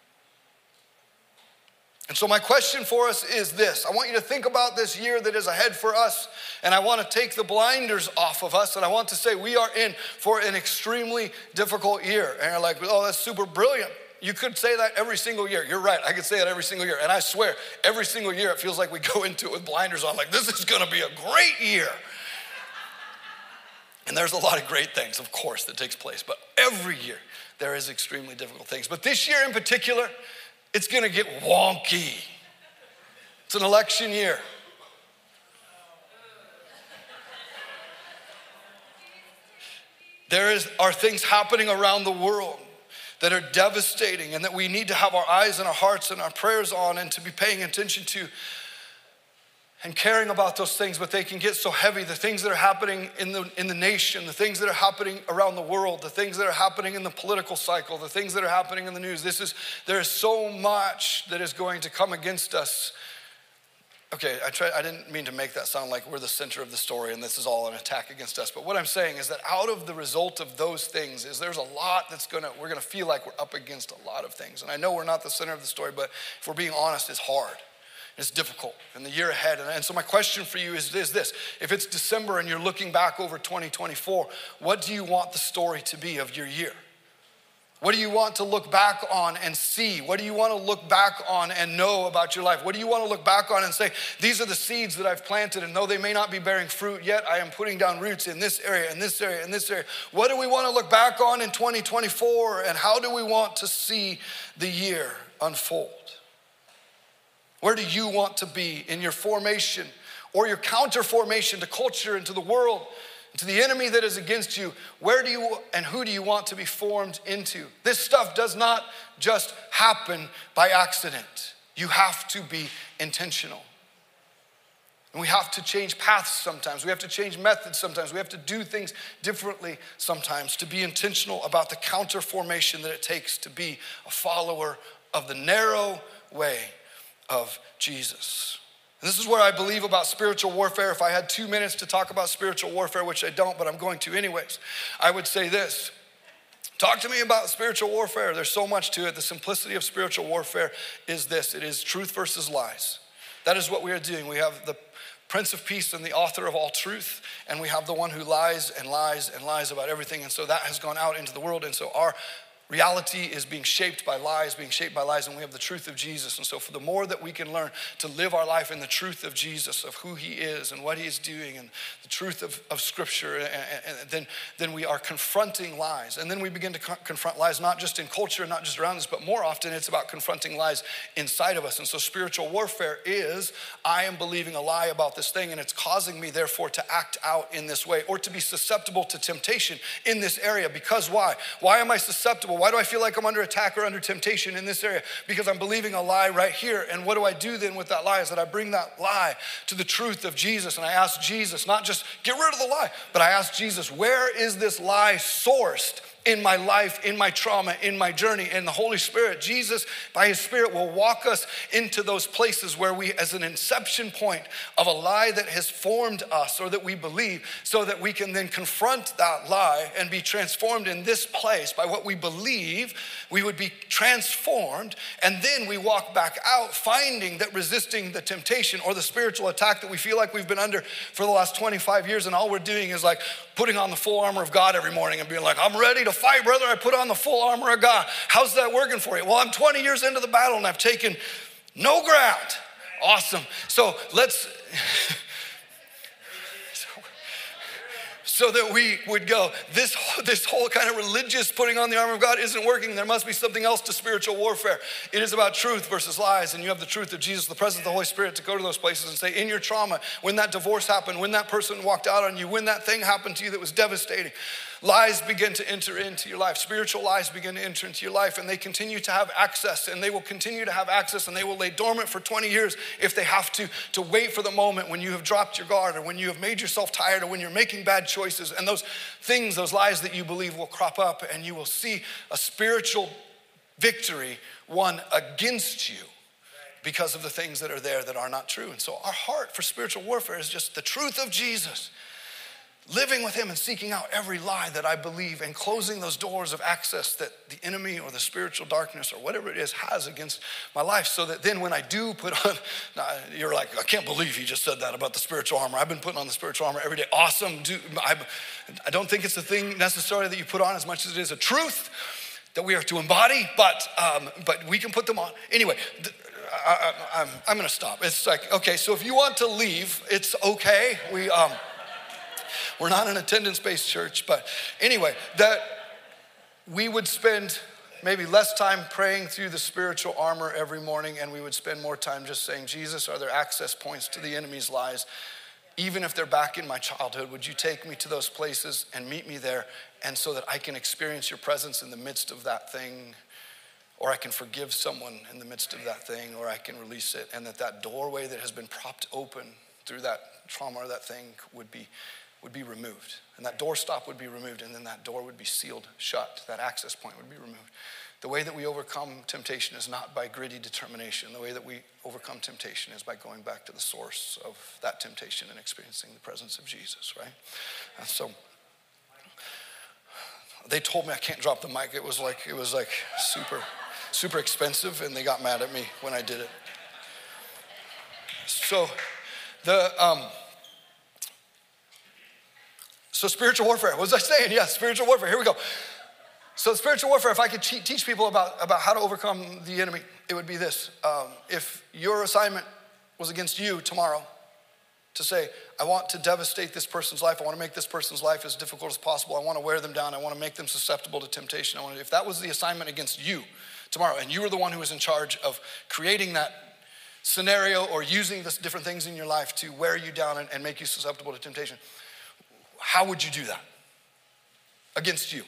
S1: And so my question for us is this. I want you to think about this year that is ahead for us, and I want to take the blinders off of us, and I want to say we are in for an extremely difficult year. And you're like, oh, that's super brilliant. You could say that every single year. You're right, I could say that every single year. And I swear, every single year it feels like we go into it with blinders on, like this is gonna be a great year. And there's a lot of great things, of course, that takes place, but every year there is extremely difficult things. But this year in particular, it's gonna get wonky. It's an election year. There are things happening around the world that are devastating and that we need to have our eyes and our hearts and our prayers on and to be paying attention to and caring about those things, but they can get so heavy. The things that are happening in the nation, the things that are happening around the world, the things that are happening in the political cycle, the things that are happening in the news. There is so much that is going to come against us. Okay, I didn't mean to make that sound like we're the center of the story and this is all an attack against us. But what I'm saying is that out of the result of those things is there's a lot we're gonna feel like we're up against a lot of things. And I know we're not the center of the story, but if we're being honest, it's hard. It's difficult in the year ahead. And so my question for you is this. If it's December and you're looking back over 2024, what do you want the story to be of your year? What do you want to look back on and see? What do you want to look back on and know about your life? What do you want to look back on and say, these are the seeds that I've planted, and though they may not be bearing fruit yet, I am putting down roots in this area, in this area, in this area. What do we want to look back on in 2024, and how do we want to see the year unfold? Where do you want to be in your formation or your counter formation to culture and to the world and to the enemy that is against you? Where do you and who do you want to be formed into? This stuff does not just happen by accident. You have to be intentional. And we have to change paths sometimes. We have to change methods sometimes. We have to do things differently sometimes to be intentional about the counter formation that it takes to be a follower of the narrow way of Jesus. And this is where I believe about spiritual warfare. If I had 2 minutes to talk about spiritual warfare, which I don't, but I'm going to anyways, I would say this. Talk to me about spiritual warfare. There's so much to it. The simplicity of spiritual warfare is this. It is truth versus lies. That is what we are doing. We have the Prince of Peace and the author of all truth, and we have the one who lies and lies and lies about everything. And so that has gone out into the world. And so our reality is being shaped by lies, and we have the truth of Jesus. And so for the more that we can learn to live our life in the truth of Jesus, of who he is and what he is doing, and the truth of Scripture, and then we are confronting lies. And then we begin to confront lies, not just in culture, not just around us, but more often it's about confronting lies inside of us. And so spiritual warfare is, I am believing a lie about this thing, and it's causing me therefore to act out in this way, or to be susceptible to temptation in this area. Because why? Why am I susceptible? Why do I feel like I'm under attack or under temptation in this area? Because I'm believing a lie right here. And what do I do then with that lie? Is that I bring that lie to the truth of Jesus, and I ask Jesus, not just get rid of the lie, but I ask Jesus, where is this lie sourced in my life, in my trauma, in my journey? And the Holy Spirit, Jesus, by his Spirit, will walk us into those places where we, as an inception point of a lie that has formed us or that we believe, so that we can then confront that lie and be transformed in this place by what we believe. We would be transformed, and then we walk back out finding that resisting the temptation or the spiritual attack that we feel like we've been under for the last 25 years, and all we're doing is like putting on the full armor of God every morning and being like, I'm ready to fight, brother. I put on the full armor of God. How's that working for you? Well, I'm 20 years into the battle and I've taken no ground. Awesome. So let's, so that we would go, this whole kind of religious putting on the armor of God isn't working. There must be something else to spiritual warfare. It is about truth versus lies, and you have the truth of Jesus, the presence of the Holy Spirit, to go to those places and say, in your trauma, when that divorce happened, when that person walked out on you, when that thing happened to you that was devastating, lies begin to enter into your life. Spiritual lies begin to enter into your life, and they continue to have access, and they will continue to have access, and they will lay dormant for 20 years if they have to wait for the moment when you have dropped your guard, or when you have made yourself tired, or when you're making bad choices. And those things, those lies that you believe will crop up, and you will see a spiritual victory won against you because of the things that are there that are not true. And so our heart for spiritual warfare is just the truth of Jesus. living with him and seeking out every lie that I believe and closing those doors of access that the enemy or the spiritual darkness or whatever it is has against my life, so that then when I do put on, now you're like, I can't believe he just said that about the spiritual armor. I've been putting on the spiritual armor every day. Awesome. I don't think it's a thing necessarily that you put on as much as it is a truth that we are to embody, but we can put them on. Anyway, I'm gonna stop. It's like, okay, so if you want to leave, it's okay. We're not an attendance-based church, but anyway, that we would spend maybe less time praying through the spiritual armor every morning, and we would spend more time just saying, Jesus, are there access points to the enemy's lies? Even if they're back in my childhood, would you take me to those places and meet me there, and so that I can experience your presence in the midst of that thing, or I can forgive someone in the midst of that thing, or I can release it, and that doorway that has been propped open through that trauma or that thing would be removed, and that doorstop would be removed, and then that door would be sealed shut. That access point would be removed. The way that we overcome temptation is not by gritty determination. The way that we overcome temptation is by going back to the source of that temptation and experiencing the presence of Jesus, right? And so they told me I can't drop the mic. It was like super expensive, and they got mad at me when I did it. So So spiritual warfare, what was I saying? Yeah, spiritual warfare, here we go. So spiritual warfare, if I could teach people about how to overcome the enemy, it would be this. If your assignment was against you tomorrow, to say, I want to devastate this person's life, I want to make this person's life as difficult as possible, I want to wear them down, I want to make them susceptible to temptation, if that was the assignment against you tomorrow, and you were the one who was in charge of creating that scenario or using this different things in your life to wear you down and make you susceptible to temptation, how would you do that against you?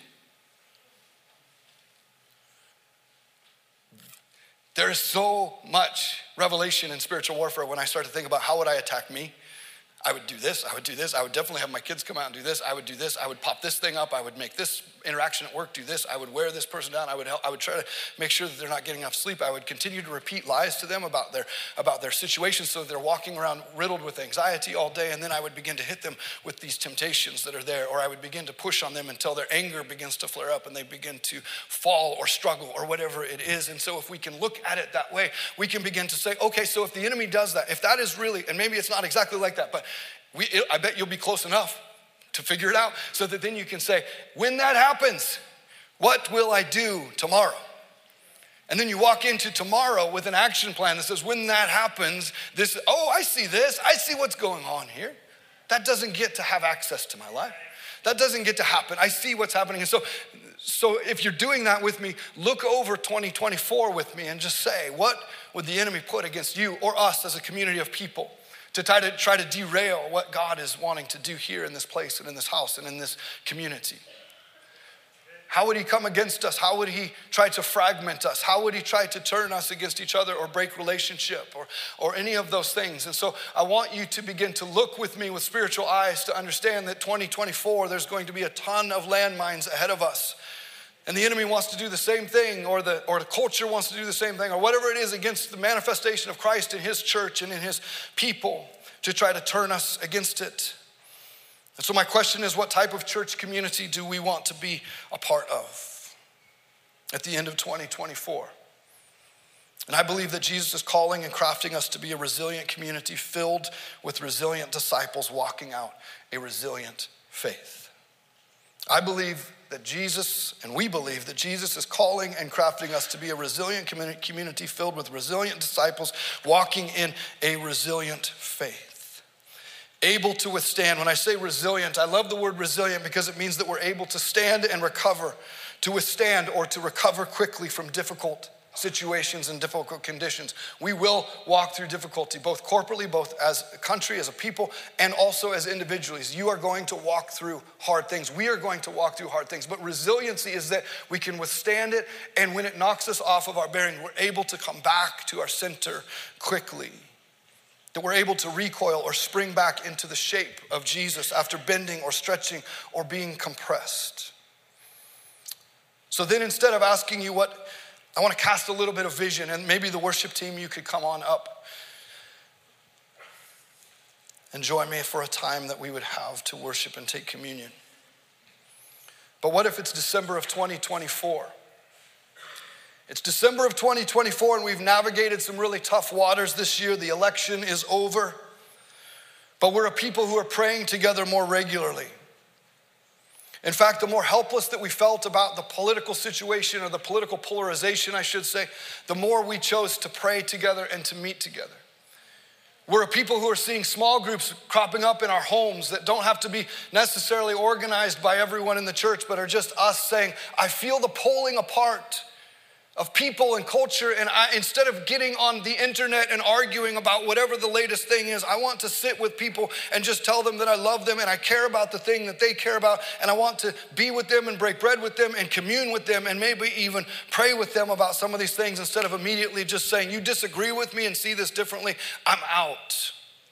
S1: There is so much revelation in spiritual warfare when I start to think about how would I attack me. I would do this, I would do this. I would definitely have my kids come out and do this. I would do this. I would pop this thing up. I would make this interaction at work do this. I would wear this person down. I would try to make sure that they're not getting enough sleep. I would continue to repeat lies to them about their situation, so they're walking around riddled with anxiety all day. And then I would begin to hit them with these temptations that are there, or I would begin to push on them until their anger begins to flare up and they begin to fall or struggle or whatever it is. And so if we can look at it that way, we can begin to say, okay, so if the enemy does that, if that is really, and maybe it's not exactly like that, but I bet you'll be close enough to figure it out, so that then you can say, when that happens, what will I do tomorrow? And then you walk into tomorrow with an action plan that says, when that happens, I see this, I see what's going on here. That doesn't get to have access to my life. That doesn't get to happen. I see what's happening. And so if you're doing that with me, look over 2024 with me and just say, what would the enemy put against you or us as a community of people to try to derail what God is wanting to do here in this place and in this house and in this community? How would he come against us? How would he try to fragment us? How would he try to turn us against each other or break relationship or any of those things? And so I want you to begin to look with me with spiritual eyes to understand that 2024, there's going to be a ton of landmines ahead of us. And the enemy wants to do the same thing, or the culture wants to do the same thing, or whatever it is against the manifestation of Christ in his church and in his people, to try to turn us against it. And so my question is, what type of church community do we want to be a part of at the end of 2024? And I believe that Jesus is calling and crafting us to be a resilient community filled with resilient disciples walking out a resilient faith. I believe that Jesus, and we believe that Jesus is calling and crafting us to be a resilient community filled with resilient disciples walking in a resilient faith. Able to withstand. When I say resilient, I love the word resilient because it means that we're able to stand and recover, to withstand or to recover quickly from difficult situations and difficult conditions. We will walk through difficulty, both corporately, both as a country, as a people, and also as individuals. You are going to walk through hard things. We are going to walk through hard things. But resiliency is that we can withstand it, and when it knocks us off of our bearing, we're able to come back to our center quickly. That we're able to recoil or spring back into the shape of Jesus after bending or stretching or being compressed. So then, instead of asking you what, I want to cast a little bit of vision, and maybe the worship team, you could come on up. and join me for a time that we would have to worship and take communion. But what if it's December of 2024? It's December of 2024 and we've navigated some really tough waters this year. The election is over, but we're a people who are praying together more regularly. In fact, the more helpless that we felt about the political situation, or the political polarization, I should say, the more we chose to pray together and to meet together. We're a people who are seeing small groups cropping up in our homes that don't have to be necessarily organized by everyone in the church, but are just us saying, I feel the pulling apart of people and culture, and instead of getting on the internet and arguing about whatever the latest thing is, I want to sit with people and just tell them that I love them and I care about the thing that they care about, and I want to be with them and break bread with them and commune with them and maybe even pray with them about some of these things, instead of immediately just saying, you disagree with me and see this differently, I'm out.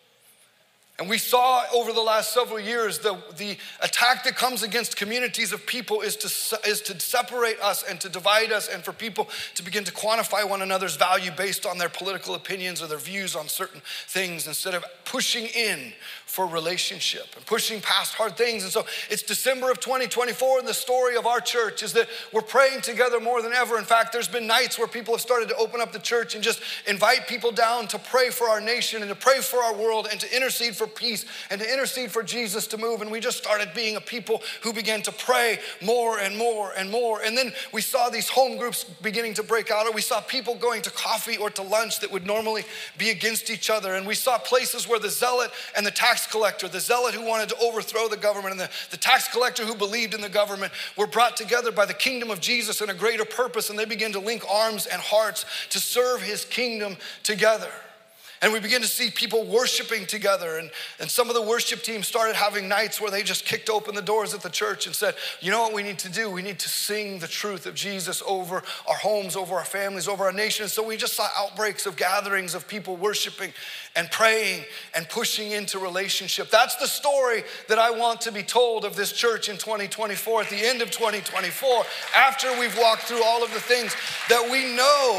S1: And we saw over the last several years the attack that comes against communities of people is to separate us and to divide us, and for people to begin to quantify one another's value based on their political opinions or their views on certain things, instead of pushing in for relationship and pushing past hard things. And so it's December of 2024, and the story of our church is that we're praying together more than ever. In fact, there's been nights where people have started to open up the church and just invite people down to pray for our nation and to pray for our world and to intercede for peace and to intercede for Jesus to move. And we just started being a people who began to pray more and more and more. And then we saw these home groups beginning to break out, or we saw people going to coffee or to lunch that would normally be against each other. And we saw places where the zealot and the tax collector, the zealot who wanted to overthrow the government and the tax collector who believed in the government, were brought together by the kingdom of Jesus in a greater purpose, and they began to link arms and hearts to serve his kingdom together. And we begin to see people worshiping together. And some of the worship teams started having nights where they just kicked open the doors at the church and said, you know what we need to do? We need to sing the truth of Jesus over our homes, over our families, over our nation. And so we just saw outbreaks of gatherings of people worshiping and praying and pushing into relationship. That's the story that I want to be told of this church in 2024, at the end of 2024, after we've walked through all of the things that we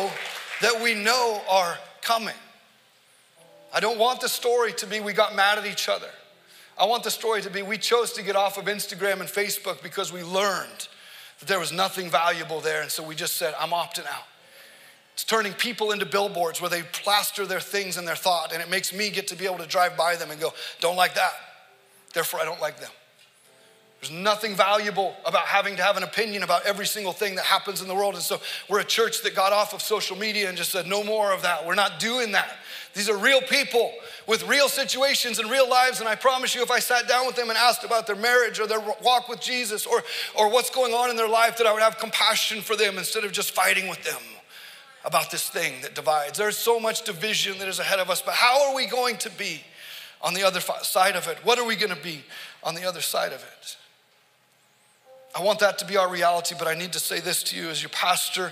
S1: know are coming. I don't want the story to be we got mad at each other. I want the story to be we chose to get off of Instagram and Facebook because we learned that there was nothing valuable there, and so we just said, I'm opting out. It's turning people into billboards where they plaster their things in their thought, and it makes me get to be able to drive by them and go, don't like that, therefore I don't like them. There's nothing valuable about having to have an opinion about every single thing that happens in the world. And so we're a church that got off of social media and just said, no more of that. We're not doing that. These are real people with real situations and real lives. And I promise you, if I sat down with them and asked about their marriage or their walk with Jesus or what's going on in their life, that I would have compassion for them instead of just fighting with them about this thing that divides. There's so much division that is ahead of us, but how are we going to be on the other side of it? What are we going to be on the other side of it? I want that to be our reality, but I need to say this to you as your pastor.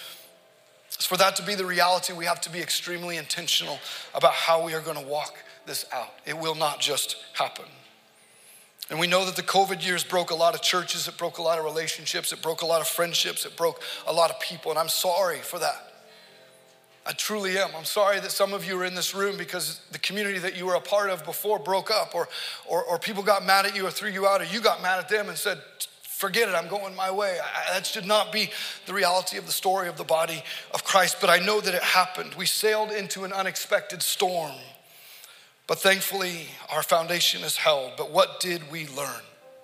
S1: For that to be the reality, we have to be extremely intentional about how we are going to walk this out. It will not just happen. And we know that the COVID years broke a lot of churches, it broke a lot of relationships, it broke a lot of friendships, it broke a lot of people, and I'm sorry for that. I truly am. I'm sorry that some of you are in this room because the community that you were a part of before broke up, or people got mad at you or threw you out, or you got mad at them and said, forget it, I'm going my way. That should not be the reality of the story of the body of Christ, but I know that it happened. We sailed into an unexpected storm, but thankfully our foundation is held. But what did we learn?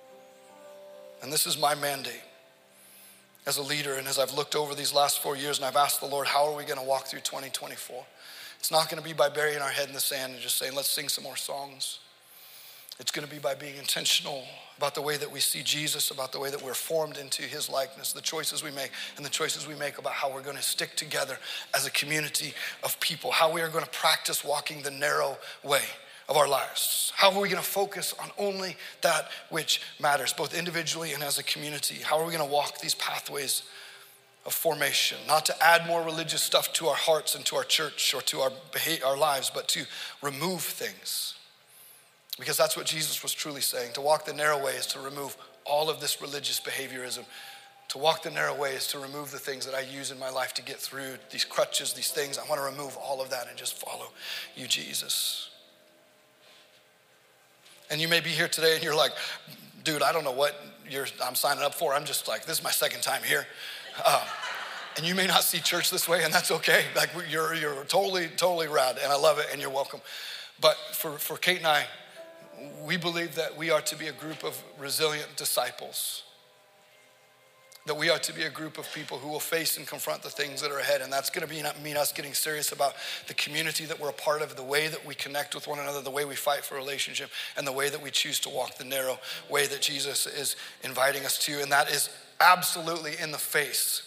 S1: And this is my mandate as a leader, and as I've looked over these last 4 years and I've asked the Lord, how are we going to walk through 2024? It's not going to be by burying our head in the sand and just saying, let's sing some more songs. It's going to be by being intentional about the way that we see Jesus, about the way that we're formed into his likeness, the choices we make, and the choices we make about how we're going to stick together as a community of people, how we are going to practice walking the narrow way of our lives. How are we going to focus on only that which matters, both individually and as a community? How are we going to walk these pathways of formation, not to add more religious stuff to our hearts and to our church or to our lives, but to remove things? Because that's what Jesus was truly saying. To walk the narrow way is to remove all of this religious behaviorism. To walk the narrow way is to remove the things that I use in my life to get through, these crutches, these things. I want to remove all of that and just follow you, Jesus. And you may be here today and you're like, dude, I don't know what I'm signing up for. I'm just like, this is my second time here. And you may not see church this way, and that's okay. Like you're totally rad, and I love it, and you're welcome. But for Kate and I, we believe that we are to be a group of resilient disciples. That we are to be a group of people who will face and confront the things that are ahead. And that's going to mean us getting serious about the community that we're a part of, the way that we connect with one another, the way we fight for relationship, and the way that we choose to walk the narrow way that Jesus is inviting us to. And that is absolutely in the face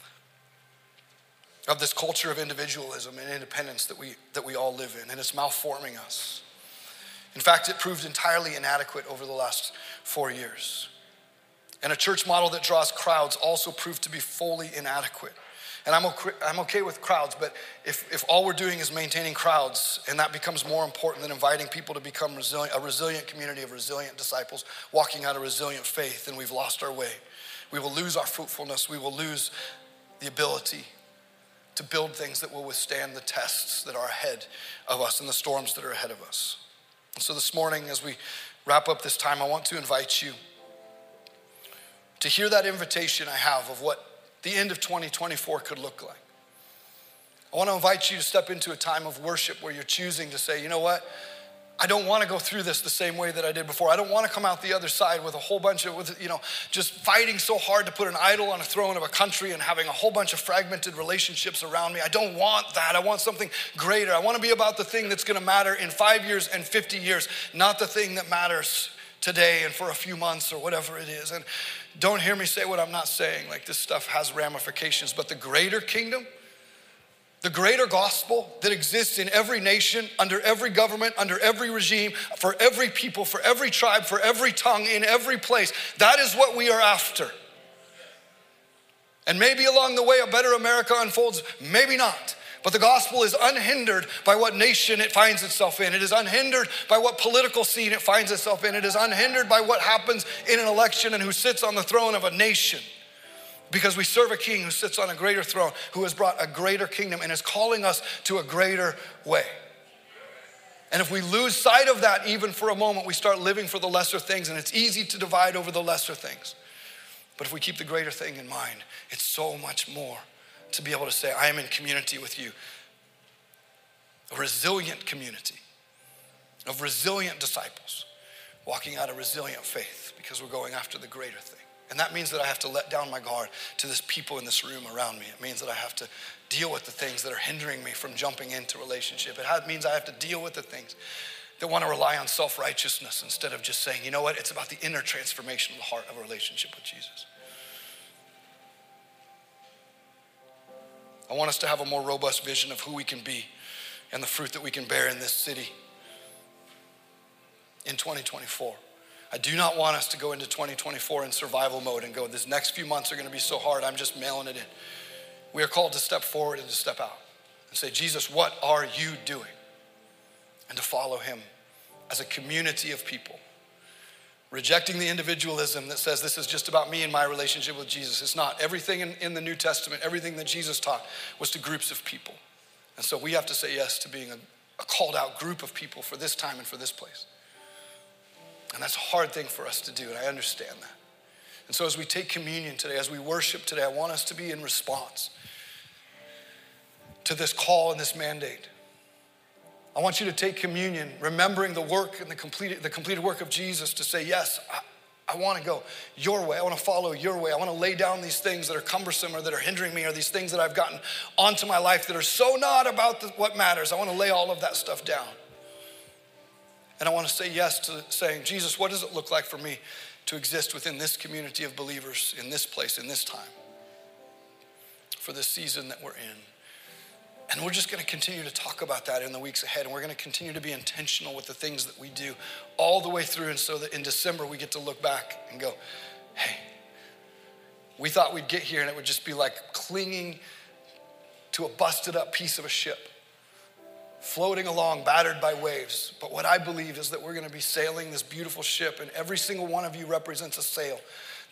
S1: of this culture of individualism and independence that we all live in. And it's malforming us. In fact, it proved entirely inadequate over the last 4 years. And a church model that draws crowds also proved to be fully inadequate. And I'm okay with crowds, but if all we're doing is maintaining crowds, and that becomes more important than inviting people to become a resilient community of resilient disciples, walking out a resilient faith, then we've lost our way. We will lose our fruitfulness. We will lose the ability to build things that will withstand the tests that are ahead of us and the storms that are ahead of us. And so this morning, as we wrap up this time, I want to invite you to hear that invitation I have of what the end of 2024 could look like. I want to invite you to step into a time of worship where you're choosing to say, you know what? I don't want to go through this the same way that I did before. I don't want to come out the other side with a whole bunch of, just fighting so hard to put an idol on a throne of a country and having a whole bunch of fragmented relationships around me. I don't want that. I want something greater. I want to be about the thing that's going to matter in 5 years and 50 years, not the thing that matters today and for a few months or whatever it is. And don't hear me say what I'm not saying. Like, this stuff has ramifications, but the greater kingdom, the greater gospel that exists in every nation, under every government, under every regime, for every people, for every tribe, for every tongue, in every place, that is what we are after. And maybe along the way a better America unfolds, maybe not. But the gospel is unhindered by what nation it finds itself in. It is unhindered by what political scene it finds itself in. It is unhindered by what happens in an election and who sits on the throne of a nation. Because we serve a king who sits on a greater throne, who has brought a greater kingdom and is calling us to a greater way. And if we lose sight of that even for a moment, we start living for the lesser things, and it's easy to divide over the lesser things. But if we keep the greater thing in mind, it's so much more to be able to say, I am in community with you. A resilient community of resilient disciples walking out a resilient faith because we're going after the greater thing. And that means that I have to let down my guard to this people in this room around me. It means that I have to deal with the things that are hindering me from jumping into relationship. It means I have to deal with the things that want to rely on self-righteousness instead of just saying, you know what, it's about the inner transformation of the heart of a relationship with Jesus. I want us to have a more robust vision of who we can be and the fruit that we can bear in this city in 2024. I do not want us to go into 2024 in survival mode and go, this next few months are going to be so hard, I'm just mailing it in. We are called to step forward and to step out and say, Jesus, what are you doing? And to follow him as a community of people. Rejecting the individualism that says this is just about me and my relationship with Jesus. It's not. Everything in the New Testament, everything that Jesus taught was to groups of people. And so we have to say yes to being a called out group of people for this time and for this place. And that's a hard thing for us to do, and I understand that. And so as we take communion today, as we worship today, I want us to be in response to this call and this mandate. I want you to take communion, remembering the work and the completed work of Jesus, to say, yes, I want to go your way. I want to follow your way. I want to lay down these things that are cumbersome or that are hindering me, or these things that I've gotten onto my life that are so not about what matters. I want to lay all of that stuff down. And I want to say yes to saying, Jesus, what does it look like for me to exist within this community of believers in this place, in this time, for this season that we're in? And we're just going to continue to talk about that in the weeks ahead. And we're going to continue to be intentional with the things that we do all the way through. And so that in December, we get to look back and go, hey, we thought we'd get here and it would just be like clinging to a busted up piece of a ship, floating along, battered by waves. But what I believe is that we're going to be sailing this beautiful ship, and every single one of you represents a sail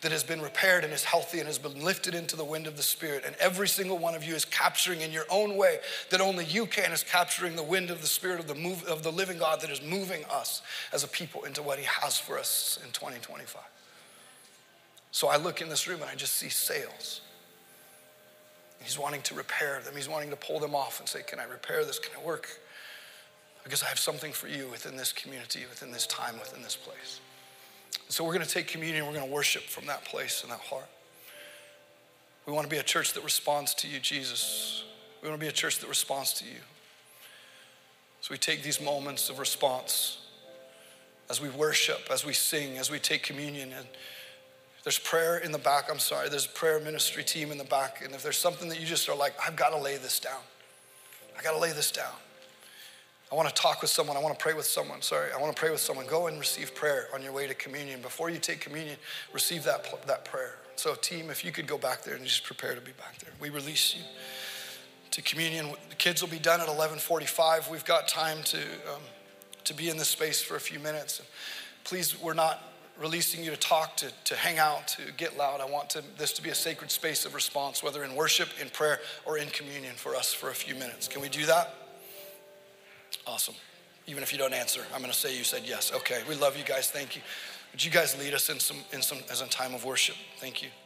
S1: that has been repaired and is healthy and has been lifted into the wind of the Spirit. And every single one of you is capturing in your own way that only you can, is capturing the wind of the Spirit of the living God that is moving us as a people into what he has for us in 2025. So I look in this room and I just see sails. He's wanting to repair them. He's wanting to pull them off and say, can I repair this? Can I work? Because I have something for you within this community, within this time, within this place. So we're going to take communion. We're going to worship from that place and that heart. We want to be a church that responds to you, Jesus. We want to be a church that responds to you. So we take these moments of response as we worship, as we sing, as we take communion. And there's prayer in the back. There's a prayer ministry team in the back. And if there's something that you just are like, I've got to lay this down. I got to lay this down. I want to talk with someone. I want to pray with someone. I want to pray with someone. Go and receive prayer on your way to communion. Before you take communion, receive that prayer. So team, if you could go back there and just prepare to be back there. We release you to communion. The kids will be done at 11:45. We've got time to be in this space for a few minutes. And please, we're not releasing you to talk, to hang out, to get loud. I want this to be a sacred space of response, whether in worship, in prayer, or in communion for us for a few minutes. Can we do that? Awesome. Even if you don't answer, I'm going to say you said yes. Okay, we love you guys. Thank you. Would you guys lead us in some time of worship? Thank you.